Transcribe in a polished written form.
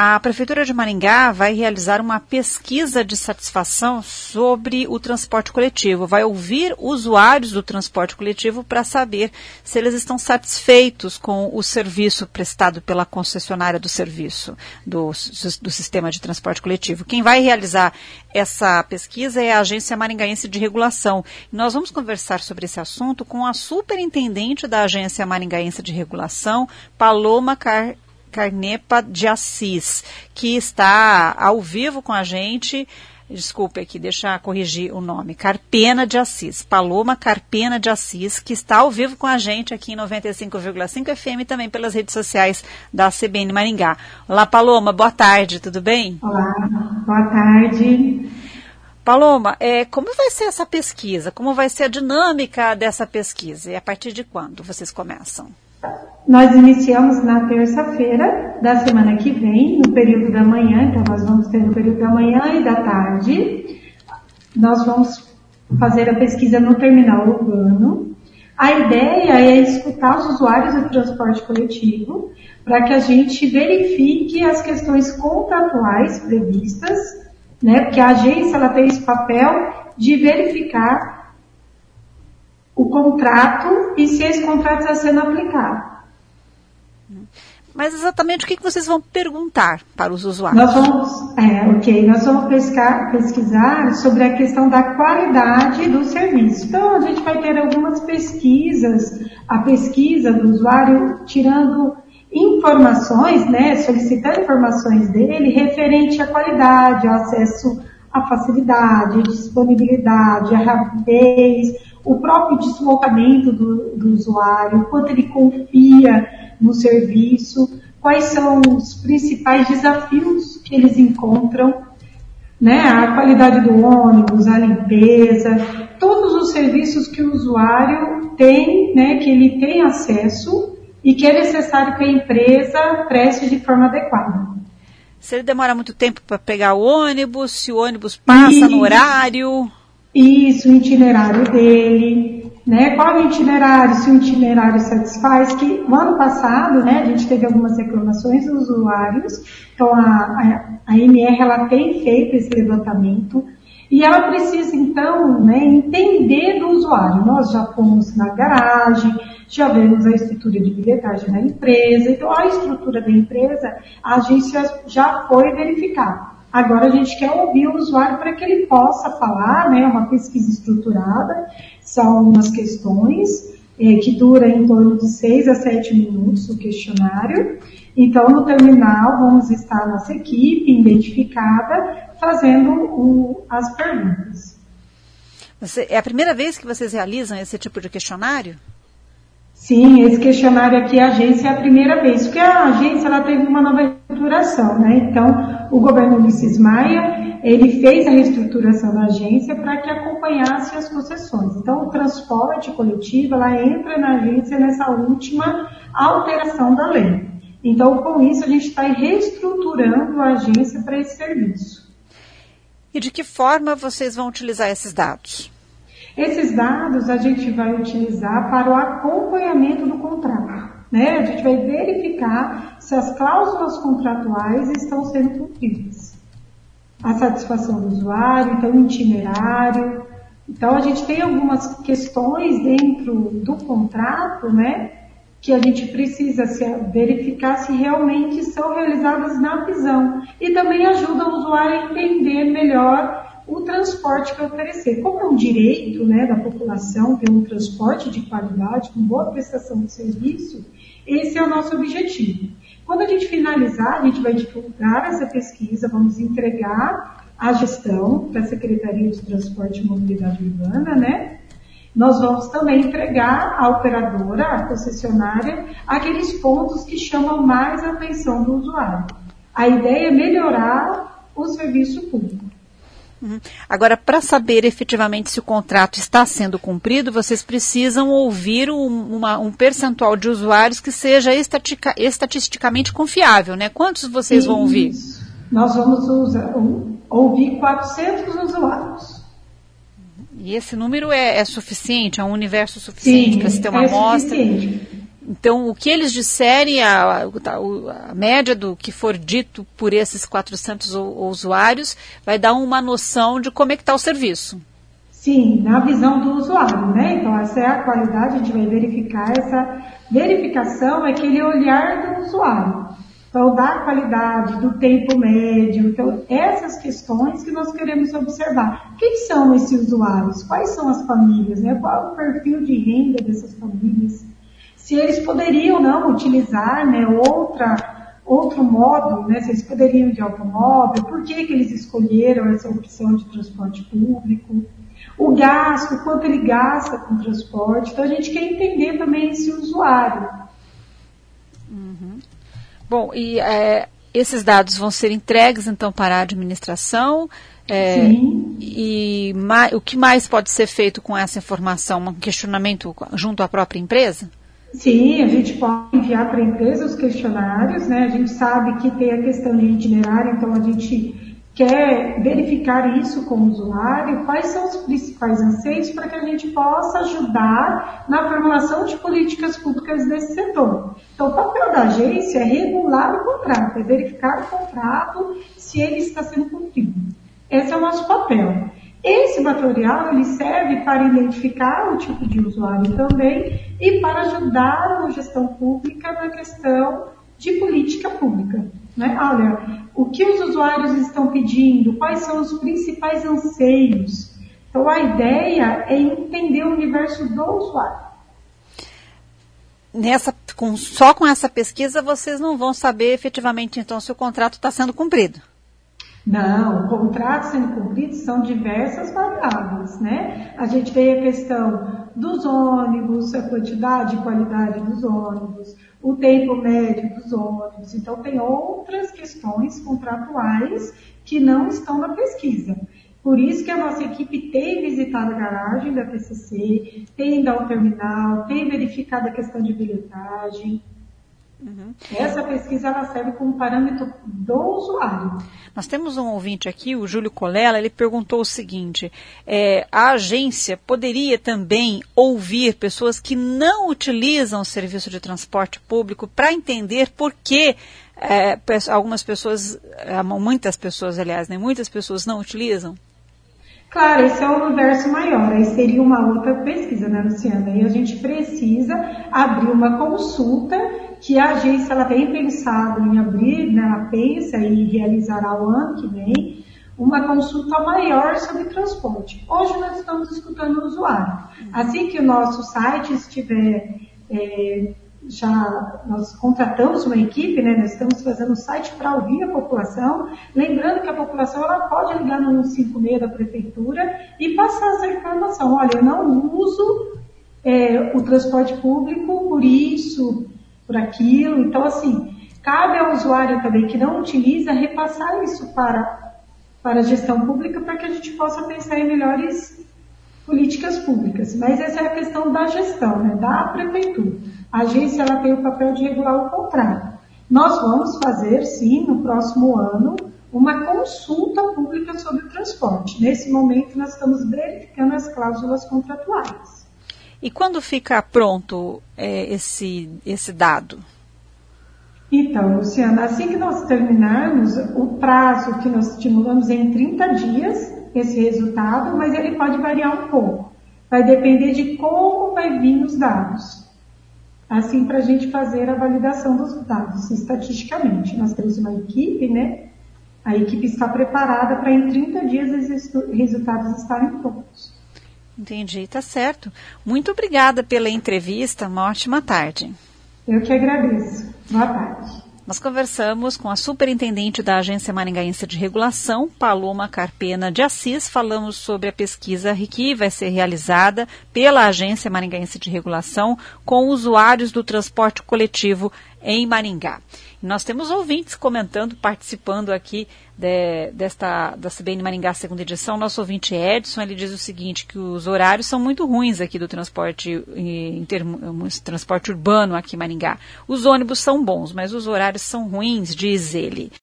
A Prefeitura de Maringá vai realizar uma pesquisa de satisfação sobre o transporte coletivo. Vai ouvir usuários do transporte coletivo para saber se eles estão satisfeitos com o serviço prestado pela concessionária do serviço do sistema de transporte coletivo. Quem vai realizar essa pesquisa é a Agência Maringaense de Regulação. Nós vamos conversar sobre esse assunto com a superintendente da Agência Maringaense de Regulação, Paloma Carnepa de Assis, que está ao vivo com a gente. Desculpe aqui, deixa eu corrigir o nome. Carpena de Assis, Paloma Carpena de Assis, que está ao vivo com a gente aqui em 95,5 FM e também pelas redes sociais da CBN Maringá. Olá, Paloma, boa tarde, tudo bem? Olá, boa tarde. Paloma, como vai ser essa pesquisa? Como vai ser a dinâmica dessa pesquisa? E a partir de quando vocês começam? Nós iniciamos na terça-feira da semana que vem, no período da manhã, então nós vamos ter no período da manhã e da tarde. Nós vamos fazer a pesquisa no terminal urbano. A ideia é escutar os usuários do transporte coletivo para que a gente verifique as questões contratuais previstas, né? Porque a agência ela tem esse papel de verificar o contrato e se esse contrato está sendo aplicado. Mas exatamente o que vocês vão perguntar para os usuários? Nós vamos pesquisar sobre a questão da qualidade do serviço. Então, a gente vai ter algumas pesquisas, a pesquisa do usuário tirando informações, né, solicitando informações dele referente à qualidade, ao acesso à facilidade, à disponibilidade, à rapidez, o próprio deslocamento do usuário, quanto ele confia no serviço, quais são os principais desafios que eles encontram, né? A qualidade do ônibus, a limpeza, todos os serviços que o usuário tem, né, que ele tem acesso e que é necessário que a empresa preste de forma adequada. Se ele demora muito tempo para pegar o ônibus, se o ônibus passa no horário... Isso, o itinerário dele, né? Qual é o itinerário, se o itinerário satisfaz, que no ano passado, né, a gente teve algumas reclamações dos usuários, então a MR, ela tem feito esse levantamento, e ela precisa, então, né, entender do usuário. Nós já fomos na garagem, já vemos a estrutura de bilhetagem da empresa, então a estrutura da empresa, a agência já foi verificada. Agora a gente quer ouvir o usuário para que ele possa falar, né, uma pesquisa estruturada, são umas questões que duram em torno de 6 a 7 minutos o questionário. Então no terminal vamos estar nossa equipe identificada fazendo as perguntas. É a primeira vez que vocês realizam esse tipo de questionário? Sim, esse questionário aqui, a agência, é a primeira vez, porque a agência ela teve uma nova reestruturação, né? Então, o governo Ulisses Maia, ele fez a reestruturação da agência para que acompanhasse as concessões. Então, o transporte coletivo, ela entra na agência nessa última alteração da lei. Então, com isso, a gente está reestruturando a agência para esse serviço. E de que forma vocês vão utilizar esses dados? Esses dados a gente vai utilizar para o acompanhamento do contrato, né? A gente vai verificar se as cláusulas contratuais estão sendo cumpridas. A satisfação do usuário, então o itinerário. Então a gente tem algumas questões dentro do contrato, né? Que a gente precisa verificar se realmente são realizadas na visão. E também ajuda o usuário a entender melhor o transporte que oferecer. Como é um direito, né, da população ter um transporte de qualidade, com boa prestação de serviço, esse é o nosso objetivo. Quando a gente finalizar, a gente vai divulgar essa pesquisa, vamos entregar a gestão para a Secretaria de Transporte e Mobilidade Urbana, né? Nós vamos também entregar à operadora, à concessionária, aqueles pontos que chamam mais a atenção do usuário. A ideia é melhorar o serviço público. Agora, para saber efetivamente se o contrato está sendo cumprido, vocês precisam ouvir um percentual de usuários que seja estatisticamente confiável, né? Quantos vocês vão ouvir? Nós vamos ouvir 400 usuários. E esse número é suficiente? É um universo suficiente para se ter uma amostra? Suficiente. Então, o que eles disserem, a média do que for dito por esses 400 usuários, vai dar uma noção de como é que está o serviço. Sim, na visão do usuário, né? Então, essa é a qualidade, a gente vai verificar. Essa verificação é aquele olhar do usuário. Então, da qualidade, do tempo médio. Então, essas questões que nós queremos observar. Quem são esses usuários? Quais são as famílias? Né? Qual é o perfil de renda dessas famílias? Se eles poderiam não utilizar, né, outro modo, né, se eles poderiam ir de automóvel, por que eles escolheram essa opção de transporte público? O gasto, quanto ele gasta com o transporte. Então, a gente quer entender também esse usuário. Uhum. Bom, e esses dados vão ser entregues, então, para a administração. Sim. E o que mais pode ser feito com essa informação? Um questionamento junto à própria empresa? Sim, a gente pode enviar para a empresa os questionários, né? A gente sabe que tem a questão de itinerário, então a gente quer verificar isso com o usuário, quais são os principais anseios para que a gente possa ajudar na formulação de políticas públicas desse setor. Então, o papel da agência é regular o contrato, é verificar o contrato se ele está sendo cumprido. Esse é o nosso papel. Esse material ele serve para identificar o tipo de usuário também e para ajudar a gestão pública na questão de política pública. Né? Olha, o que os usuários estão pedindo, quais são os principais anseios. Então, a ideia é entender o universo do usuário. Só com essa pesquisa, vocês não vão saber efetivamente, então, se o contrato está sendo cumprido. Não, o contrato sendo cumprido são diversas variáveis, né? A gente vê a questão dos ônibus, a quantidade e qualidade dos ônibus, o tempo médio dos ônibus. Então, tem outras questões contratuais que não estão na pesquisa. Por isso que a nossa equipe tem visitado a garagem da PCC, tem ido ao terminal, tem verificado a questão de bilhetagem. Uhum. Essa pesquisa ela serve como parâmetro do usuário. Nós temos um ouvinte aqui, o Júlio Colela, ele perguntou o seguinte, a agência poderia também ouvir pessoas que não utilizam o serviço de transporte público para entender por que algumas pessoas, muitas pessoas, aliás, né, muitas pessoas não utilizam? Claro, esse é um universo maior, aí seria uma outra pesquisa, né, Luciana? E a gente precisa abrir uma consulta que a agência ela tem pensado em abrir, né, ela pensa e realizará o ano que vem, uma consulta maior sobre transporte. Hoje nós estamos escutando o usuário. Assim que o nosso site estiver, nós contratamos uma equipe, né, nós estamos fazendo o site para ouvir a população, lembrando que a população ela pode ligar no 156 da prefeitura e passar essa informação. Olha, eu não uso o transporte público por isso, por aquilo. Então, assim, cabe ao usuário também que não utiliza repassar isso para a gestão pública para que a gente possa pensar em melhores políticas públicas. Mas essa é a questão da gestão, né, da prefeitura. A agência ela tem o papel de regular o contrato. Nós vamos fazer, sim, no próximo ano, uma consulta pública sobre o transporte. Nesse momento, nós estamos verificando as cláusulas contratuais. E quando fica pronto esse dado? Então, Luciana, assim que nós terminarmos, o prazo que nós estimulamos é em 30 dias, esse resultado, mas ele pode variar um pouco. Vai depender de como vai vir os dados. Assim, para a gente fazer a validação dos dados estatisticamente. Nós temos uma equipe, né? A equipe está preparada para em 30 dias os resultados estarem prontos. Entendi, tá certo. Muito obrigada pela entrevista, uma ótima tarde. Eu que agradeço. Boa tarde. Nós conversamos com a superintendente da Agência Maringaense de Regulação, Paloma Carpena de Assis. Falamos sobre a pesquisa que vai ser realizada pela Agência Maringaense de Regulação com usuários do transporte coletivo em Maringá. E nós temos ouvintes comentando, participando aqui da CBN Maringá segunda edição. Nosso ouvinte Edson, ele diz o seguinte, que os horários são muito ruins aqui do transporte, transporte urbano aqui em Maringá. Os ônibus são bons, mas os horários são ruins, diz ele.